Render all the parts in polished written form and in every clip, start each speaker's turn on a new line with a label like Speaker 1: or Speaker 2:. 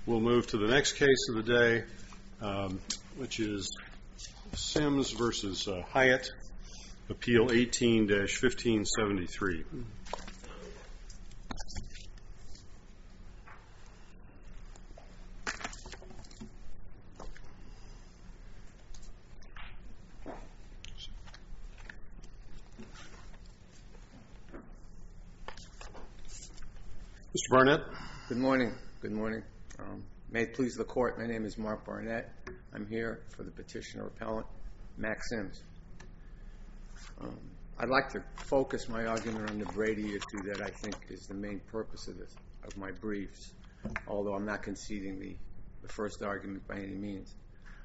Speaker 1: We'll move to the next case of the day, which is Sims v. Hyatt, Appeal 18-1573. Mr. Barnett.
Speaker 2: Good morning. Good morning. May it please the Court, my name is Mark Barnett. I'm here for the petitioner-appellant, Max Sims. I'd like to focus my argument on the Brady issue that I think is the main purpose of my briefs, although I'm not conceding the first argument by any means.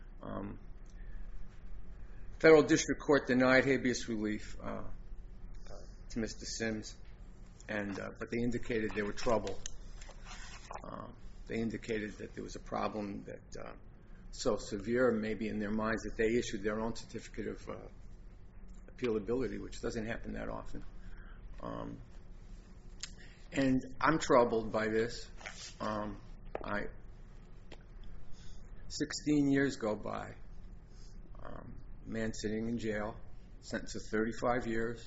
Speaker 2: Federal District Court denied habeas relief to Mr. Sims, but they indicated there were trouble. They indicated that there was a problem that so severe, maybe in their minds, that they issued their own certificate of appealability, which doesn't happen that often. And I'm troubled by this. 16 years go by. Man sitting in jail, sentenced to 35 years.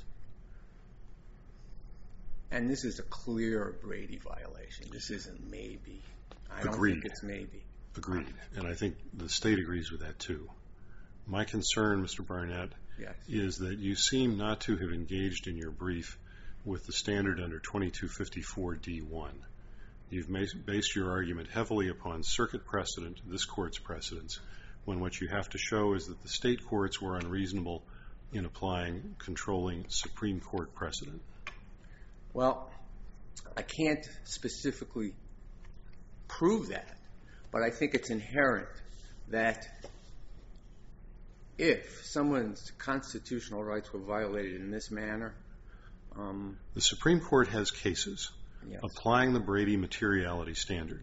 Speaker 2: And this is a clear Brady violation. This isn't maybe. I don't think it's maybe.
Speaker 1: Agreed. And I think the state agrees with that too. My concern, Mr. Barnett, is that you seem not to have engaged in your brief with the standard under 2254 D1. You've based your argument heavily upon circuit precedent, this Court's precedents, when what you have to show is that the state courts were unreasonable in applying controlling Supreme Court precedent.
Speaker 2: Well, I can't specifically prove that, but I think it's inherent that if someone's constitutional rights were violated in this manner...
Speaker 1: The Supreme Court has cases applying the Brady materiality standard.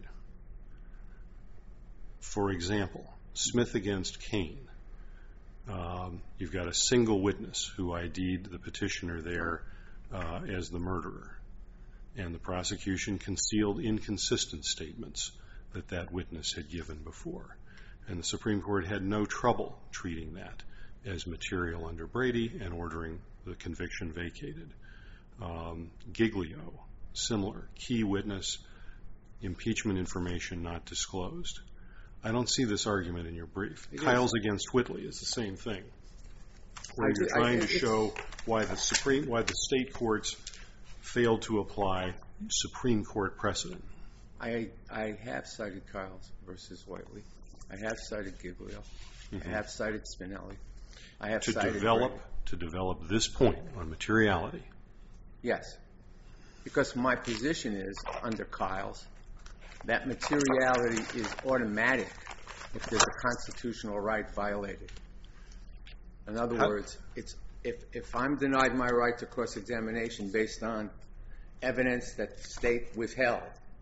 Speaker 1: For example, Smith against Kane. You've got a single witness who ID'd the petitioner there as the murderer, and the prosecution concealed inconsistent statements that witness had given before. And the Supreme Court had no trouble treating that as material under Brady and ordering the conviction vacated. Giglio, similar. Key witness, impeachment information not disclosed. I don't see this argument in your brief. Kyles against Whitley is the same thing, where you're trying to show why the state courts failed to apply Supreme Court precedent.
Speaker 2: I have cited Kyles versus Whitley. I have cited Giglio. I have cited Spinelli. I have cited
Speaker 1: to develop this point on materiality.
Speaker 2: Yes, because my position is under Kyles that materiality is automatic if there's a constitutional right violated. In other words, if I'm denied my right to cross-examination based on evidence that the state withheld,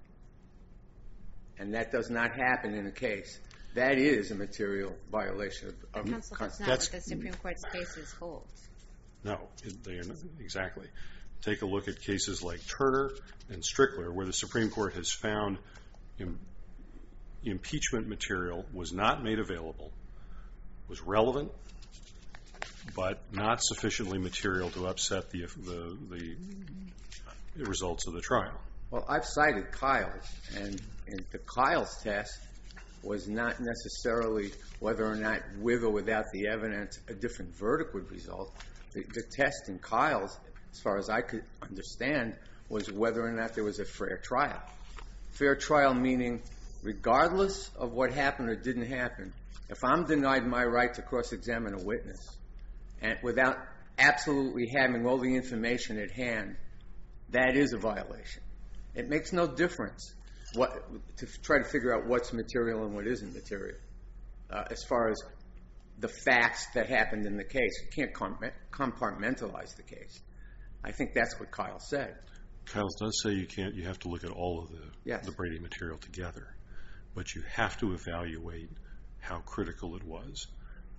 Speaker 2: and that does not happen in a case, that is a material violation of
Speaker 3: Counsel, that's not what the Supreme Court's cases hold.
Speaker 1: No, they are not. Exactly. Take a look at cases like Turner and Strickler, where the Supreme Court has found impeachment material was not made available, was relevant, but not sufficiently material to upset the results of the trial.
Speaker 2: Well, I've cited Kyles, and the Kyles test was not necessarily whether or not with or without the evidence a different verdict would result. The test in Kyles, as far as I could understand, was whether or not there was a fair trial. Fair trial meaning regardless of what happened or didn't happen, if I'm denied my right to cross-examine a witness and without absolutely having all the information at hand, that is a violation. It makes no difference to try to figure out what's material and what isn't material as far as the facts that happened in the case. You can't compartmentalize the case. I think that's what Kyles said.
Speaker 1: Kyles does say you have to look at all of the Brady material together, but you have to evaluate how critical it was.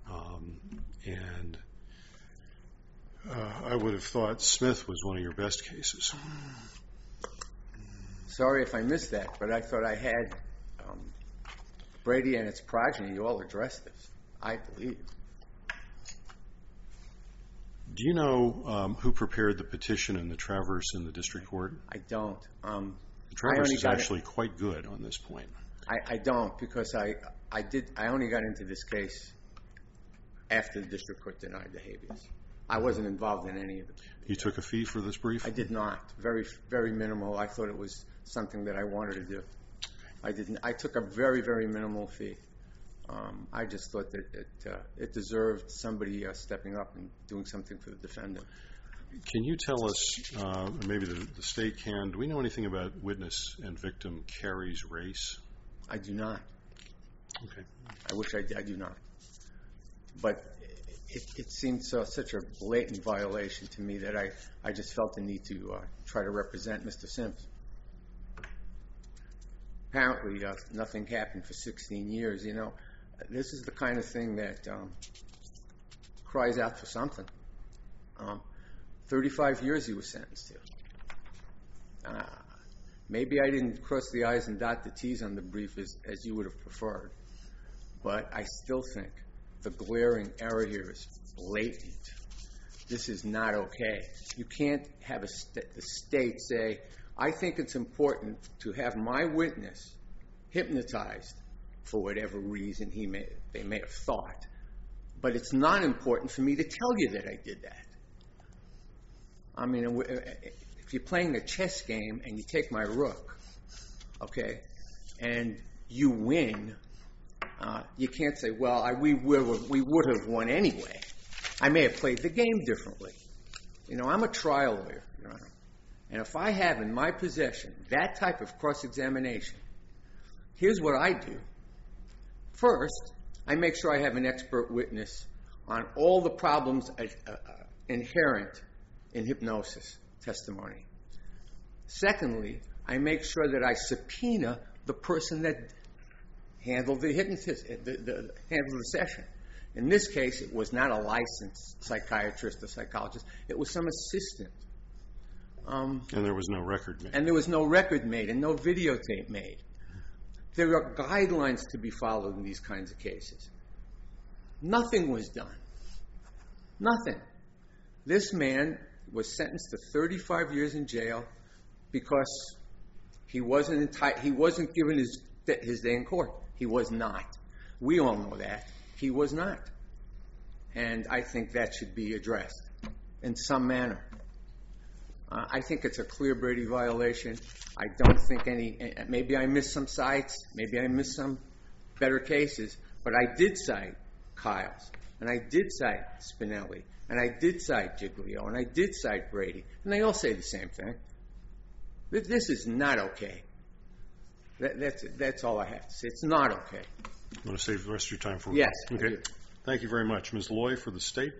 Speaker 1: And I would have thought Smith was one of your best cases.
Speaker 2: Sorry if I missed that, but I thought I had Brady and its progeny all addressed this, I believe.
Speaker 1: Do you know who prepared the petition in the Traverse in the district court?
Speaker 2: I don't.
Speaker 1: The Traverse is actually quite good on this point.
Speaker 2: I don't, because I only got into this case after the district court denied the habeas. I wasn't involved in any of it.
Speaker 1: You took a fee for this brief?
Speaker 2: I did not. Very, very minimal. I thought it was something that I wanted to do. I didn't. I took a very, very minimal fee. I just thought that it deserved somebody stepping up and doing something for the defendant.
Speaker 1: Can you tell us, or maybe the state can, do we know anything about witness and victim Carey's race?
Speaker 2: I do not.
Speaker 1: Okay.
Speaker 2: I wish I do not. But it seemed such a blatant violation to me that I just felt the need to try to represent Mr. Sims. Apparently, nothing happened for 16 years. You know, this is the kind of thing that cries out for something. 35 years he was sentenced to. Maybe I didn't cross the I's and dot the T's on the brief as you would have preferred. But I still think the glaring error here is blatant. This is not okay. You can't have the state say, I think it's important to have my witness hypnotized for whatever reason they may have thought. But it's not important for me to tell you that I did that. I mean, if you're playing a chess game and you take my rook, okay, and you win, you can't say, well, we would have won anyway. I may have played the game differently. You know, I'm a trial lawyer, Your Honor. And if I have in my possession that type of cross-examination, here's what I do. First, I make sure I have an expert witness on all the problems inherent in hypnosis testimony. Secondly, I make sure that I subpoena the person that handled the handled the session. In this case, it was not a licensed psychiatrist or psychologist. It was some assistant.
Speaker 1: And there was no record made.
Speaker 2: And there was no record made and no videotape made. There are guidelines to be followed in these kinds of cases. Nothing was done. Nothing. This man was sentenced to 35 years in jail because he wasn't given his day in court. He was not. We all know that. He was not. And I think that should be addressed in some manner. I think it's a clear Brady violation. I don't think maybe I missed some sites, maybe I missed some better cases, but I did cite Kiles, and I did cite Spinelli, and I did cite Giglio, and I did cite Brady, and they all say the same thing. This is not okay. That's all I have to say. It's not okay.
Speaker 1: You want to save the rest of your time for
Speaker 2: Yes.
Speaker 1: Okay. Thank you very much. Ms. Loy for the state.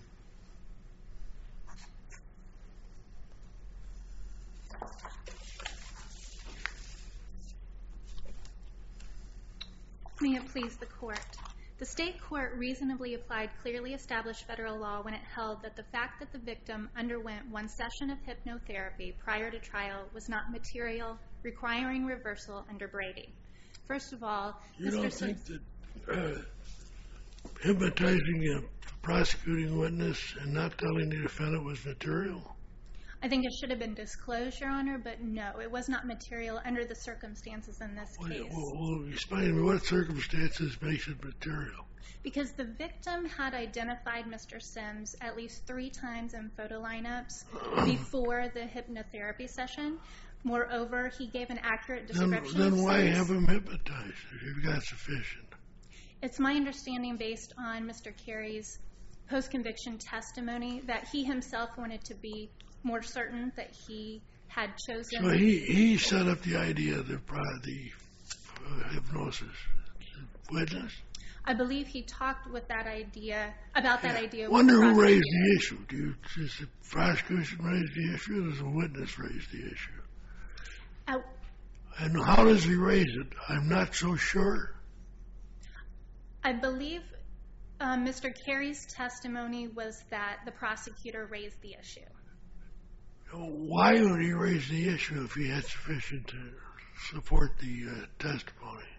Speaker 4: May it please the court. The state court reasonably applied clearly established federal law when it held that the fact that the victim underwent one session of hypnotherapy prior to trial was not material, requiring reversal under Brady. First of all,
Speaker 5: you don't think that hypnotizing a prosecuting witness and not telling the defendant was material?
Speaker 4: I think it should have been disclosed, Your Honor, but no, it was not material under the circumstances in this case.
Speaker 5: Well, explain to me what circumstances makes it material.
Speaker 4: Because the victim had identified Mr. Sims at least 3 times in photo lineups before the hypnotherapy session. Moreover, he gave an accurate description of
Speaker 5: Then why
Speaker 4: Sims.
Speaker 5: have him hypnotized if you've got sufficient?
Speaker 4: It's my understanding, based on Mr. Carey's post-conviction testimony, that he himself wanted to be more certain that he had chosen.
Speaker 5: So he set up the idea of the hypnosis. Witness?
Speaker 4: I believe he talked with that idea, about that idea.
Speaker 5: Wonder who raised the issue. Does the prosecution raise the issue, or does the witness raise the issue? And how does he raise it? I'm not so sure.
Speaker 4: I believe Mr. Carey's testimony was that the prosecutor raised the issue.
Speaker 5: Why would he raise the issue if he had sufficient to support the testimony?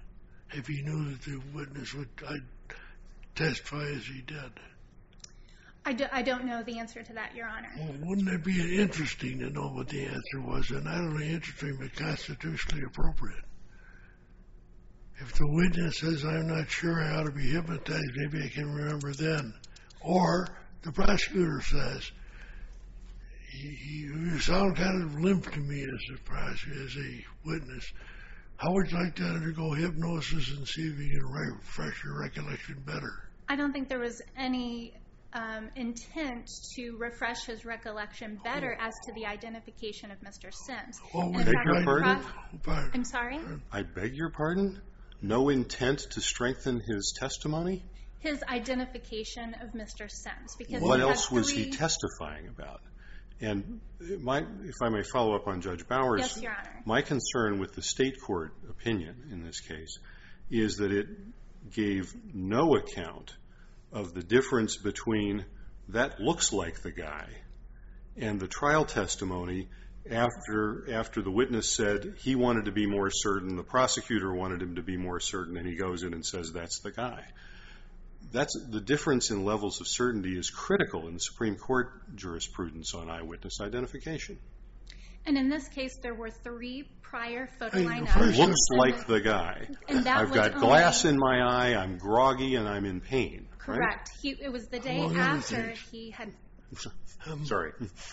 Speaker 5: if he knew that the witness would testify as he did?
Speaker 4: I don't know the answer to that, Your Honor.
Speaker 5: Well, wouldn't it be interesting to know what the answer was? And not only interesting, but constitutionally appropriate. If the witness says, I'm not sure I ought to be hypnotized, maybe I can remember then. Or the prosecutor says, you sound kind of limp to me as a witness. How would you like to undergo hypnosis and see if you can refresh your recollection better?
Speaker 4: I don't think there was any intent to refresh his recollection better as to the identification of Mr. Sims.
Speaker 5: Oh,
Speaker 1: beg your pardon?
Speaker 4: I'm sorry?
Speaker 1: I beg your pardon? No intent to strengthen his testimony?
Speaker 4: His identification of Mr. Sims. Because
Speaker 1: What else was he testifying about? And if I may follow up on Judge Bowers,
Speaker 4: yes, Your Honor.
Speaker 1: My concern with the state court opinion in this case is that it gave no account of the difference between that looks like the guy and the trial testimony after the witness said he wanted to be more certain, the prosecutor wanted him to be more certain, and he goes in and says that's the guy. The difference in levels of certainty is critical in the Supreme Court jurisprudence on eyewitness identification.
Speaker 4: And in this case, there were 3 prior photo lineups.
Speaker 1: Looks like the guy. I've got glass in my eye, I'm groggy, and I'm in pain.
Speaker 4: Correct.
Speaker 1: Right?
Speaker 4: It was the day after he had...
Speaker 1: Sorry.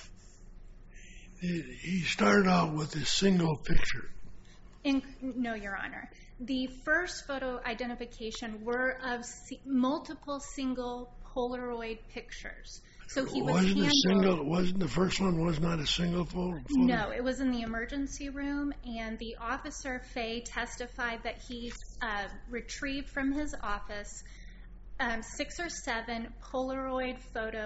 Speaker 5: He started out with a single picture.
Speaker 4: No, Your Honor. The first photo identification were of multiple single Polaroid pictures. So he was
Speaker 5: Wasn't the first one was not a single photo?
Speaker 4: No, it was in the emergency room, and the officer, Fay, testified that he retrieved from his office 6 or 7 Polaroid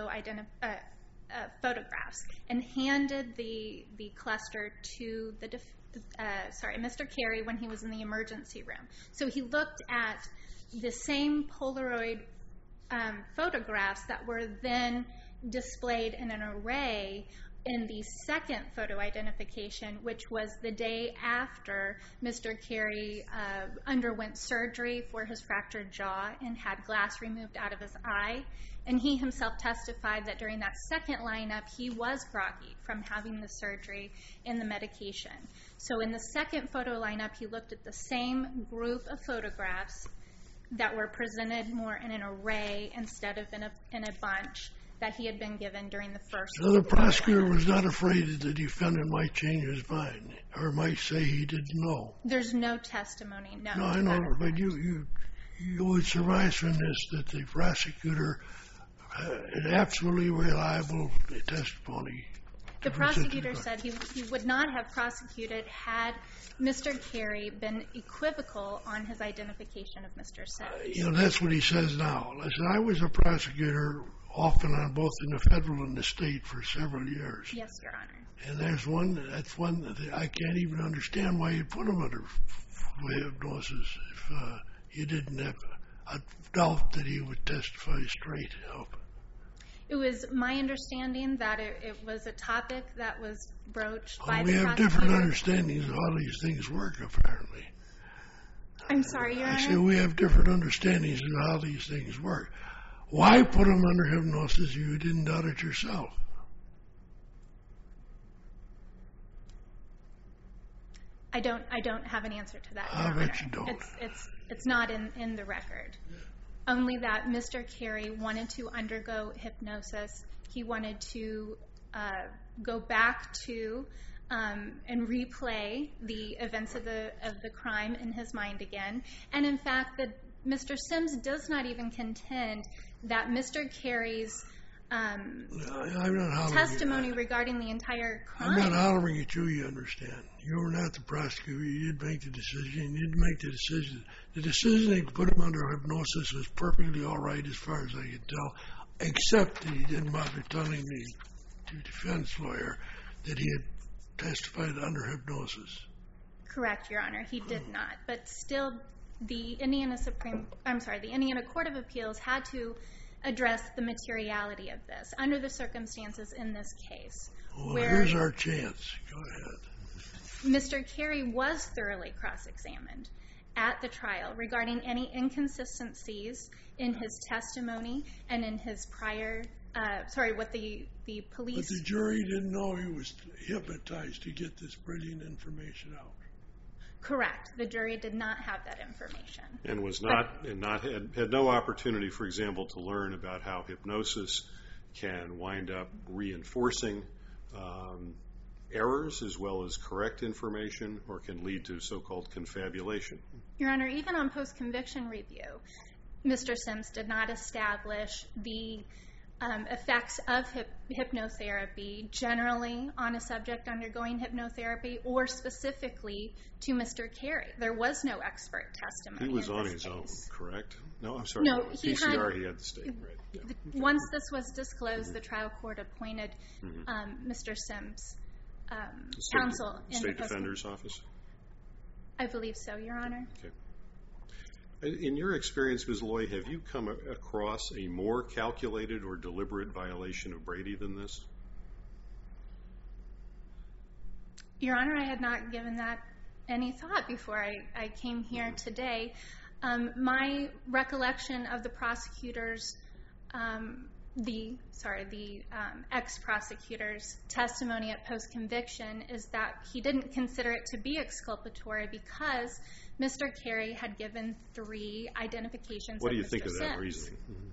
Speaker 4: photographs and handed the cluster to Mr. Carey when he was in the emergency room. So he looked at the same Polaroid photographs that were then displayed in an array in the second photo identification, which was the day after Mr. Carey underwent surgery for his fractured jaw and had glass removed out of his eye. And he himself testified that during that second lineup, he was groggy from having the surgery and the medication. So in the second photo lineup, he looked at the same group of photographs that were presented more in an array instead of in a bunch that he had been given during the first.
Speaker 5: So the prosecutor was not afraid that the defendant might change his mind or might say he didn't know.
Speaker 4: There's no testimony, no.
Speaker 5: No, I know, but you would surmise from this that the prosecutor had absolutely reliable testimony.
Speaker 4: The prosecutor said he would not have prosecuted had Mr. Carey been equivocal on his identification of Mr. Sims.
Speaker 5: That's what he says now. Listen, I was a prosecutor often on both in the federal and the state for several years.
Speaker 4: Yes, Your Honor.
Speaker 5: And that's one that I can't even understand why you put him under hypnosis if you didn't have a doubt that he would testify straight up.
Speaker 4: It was my understanding that it was a topic that was broached by the
Speaker 5: prosecutor. We have different understandings of how these things work, apparently.
Speaker 4: I'm sorry, Your Honor?
Speaker 5: I say we have different understandings of how these things work. Why put him under hypnosis if you didn't doubt it yourself?
Speaker 4: I don't have an answer to that, Your
Speaker 5: I
Speaker 4: Honor.
Speaker 5: bet you don't.
Speaker 4: It's not in the record. Only that Mr. Carey wanted to undergo hypnosis. He wanted to go back to and replay the events of the crime in his mind again. And in fact, that Mr. Sims does not even contend that Mr. Carey's testimony regarding the entire crime.
Speaker 5: I'm not hollering at you, you understand. You were not the prosecutor. You didn't make the decision. You didn't make the decision. The decision to put him under hypnosis was perfectly all right as far as I could tell, except that he didn't bother telling the defense lawyer that he had testified under hypnosis.
Speaker 4: Correct, Your Honor. He did not. But still, the Indiana Court of Appeals had to address the materiality of this under the circumstances in this case.
Speaker 5: Well, here's our chance. Go ahead.
Speaker 4: Mr. Carey was thoroughly cross-examined at the trial regarding any inconsistencies in his testimony and in his prior, what the police...
Speaker 5: But the jury didn't know he was hypnotized to get this brilliant information out.
Speaker 4: Correct. The jury did not have that information.
Speaker 1: And had no opportunity, for example, to learn about how hypnosis can wind up reinforcing errors as well as correct information, or can lead to so-called confabulation.
Speaker 4: Your Honor, even on post-conviction review, Mr. Sims did not establish the effects of hypnotherapy generally on a subject undergoing hypnotherapy, or specifically to Mr. Carey. There was no expert testimony.
Speaker 1: He was
Speaker 4: in
Speaker 1: on
Speaker 4: this
Speaker 1: his
Speaker 4: case.
Speaker 1: own, correct? No, I'm sorry.
Speaker 4: No,
Speaker 1: PCR, he had the state, right? Yeah.
Speaker 4: Once this was disclosed, the trial court appointed Mr. Sims' counsel in the
Speaker 1: State Defender's Office?
Speaker 4: I believe so, Your Honor.
Speaker 1: Okay. In your experience, Ms. Loy, have you come across a more calculated or deliberate violation of Brady than this?
Speaker 4: Your Honor, I had not given that any thought before I came here today. My recollection of the prosecutor's, the ex-prosecutor's testimony at post-conviction is that he didn't consider it to be exculpatory because Mr. Carey had given 3 identifications
Speaker 1: What
Speaker 4: of
Speaker 1: do you
Speaker 4: Mr.
Speaker 1: think of that
Speaker 4: Sims.
Speaker 1: reasoning?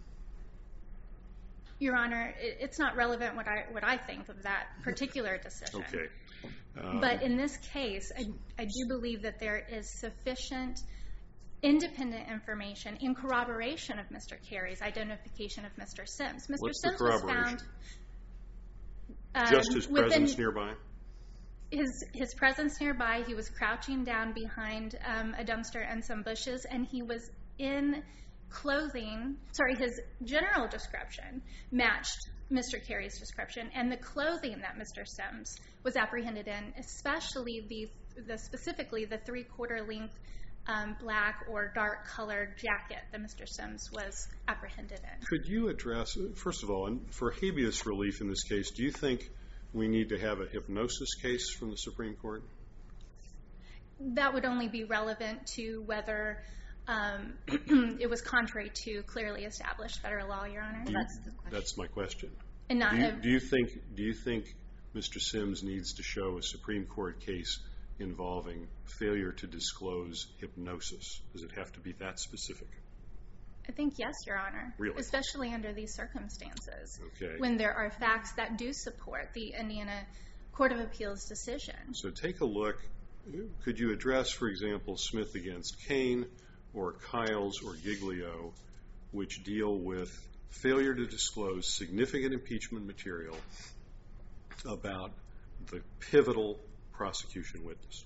Speaker 4: Your Honor, it's not relevant what I think of that particular decision.
Speaker 1: Okay.
Speaker 4: But in this case, I do believe that there is sufficient independent information in corroboration of Mr. Carey's identification of Mr. Sims. Mr.
Speaker 1: What's
Speaker 4: Sims
Speaker 1: the
Speaker 4: was
Speaker 1: corroboration?
Speaker 4: found
Speaker 1: Just his presence nearby?
Speaker 4: His presence nearby. He was crouching down behind a dumpster and some bushes, and he was in clothing. His general description matched Mr. Carey's description, and the clothing that Mr. Sims was apprehended in, especially specifically the 3/4 length black or dark colored jacket that Mr. Sims was apprehended in.
Speaker 1: Could you address, first of all, for habeas relief in this case, do you think we need to have a hypnosis case from the Supreme Court?
Speaker 4: That would only be relevant to whether it was contrary to clearly established federal law, Your Honor.
Speaker 3: That's the question.
Speaker 1: That's my question.
Speaker 4: And not
Speaker 1: Do you think Mr. Sims needs to show a Supreme Court case involving failure to disclose hypnosis? Does it have to be that specific?
Speaker 4: I think yes, Your Honor.
Speaker 1: Really?
Speaker 4: Especially under these circumstances.
Speaker 1: Okay.
Speaker 4: When there are facts that do support the Indiana Court of Appeals decision.
Speaker 1: So take a look. Could you address, for example, Smith against Kane or Kiles or Giglio, which deal with failure to disclose significant impeachment material about the pivotal prosecution witness?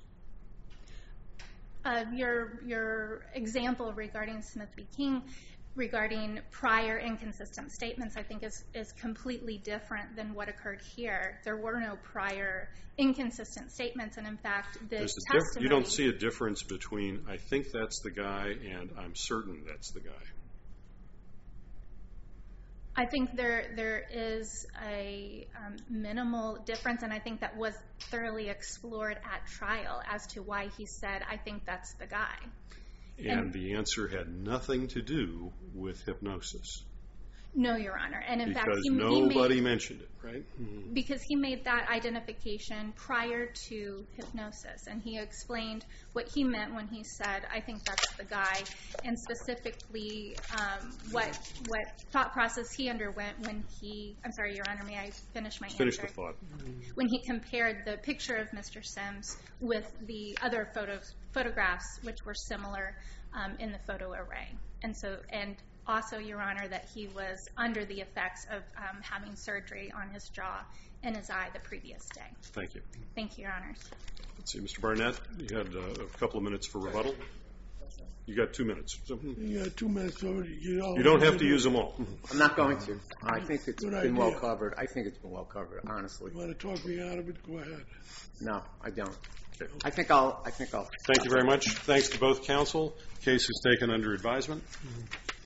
Speaker 4: Your example regarding Smith v. King, regarding prior inconsistent statements, I think is completely different than what occurred here. There were no prior inconsistent statements, and in fact, the testimony...
Speaker 1: You don't see a difference between, I think that's the guy, and I'm certain that's the guy?
Speaker 4: I think there is a minimal difference, and I think that was thoroughly explored at trial as to why he said, I think that's the guy.
Speaker 1: And the answer had nothing to do with hypnosis.
Speaker 4: No, Your Honor. And in fact,
Speaker 1: because nobody mentioned it, right?
Speaker 4: Because he made that identification prior to hypnosis, and he explained what he meant when he said, I think that's the guy, and specifically what thought process he underwent when he... I'm sorry, Your Honor, may I finish my answer?
Speaker 1: Finish the thought.
Speaker 4: When he compared the picture of Mr. Sims with the other photographs, which were similar in the photo array. And also, Your Honor, that he was under the effects of having surgery on his jaw and his eye the previous day.
Speaker 1: Thank you.
Speaker 4: Thank you, Your Honors.
Speaker 1: Let's see, Mr. Barnett, you had a couple of minutes for rebuttal. You got 2 minutes.
Speaker 5: You got 2 minutes already.
Speaker 1: You don't have to use them all.
Speaker 2: I'm not going to. I think it's
Speaker 5: Good
Speaker 2: been well
Speaker 5: idea.
Speaker 2: covered. I think it's been well covered, honestly.
Speaker 5: You want to talk me out of it? Go ahead.
Speaker 2: No, I don't.
Speaker 1: Okay.
Speaker 2: I think I'll.
Speaker 1: Thank you very much. Thanks to both counsel. Case is taken under advisement.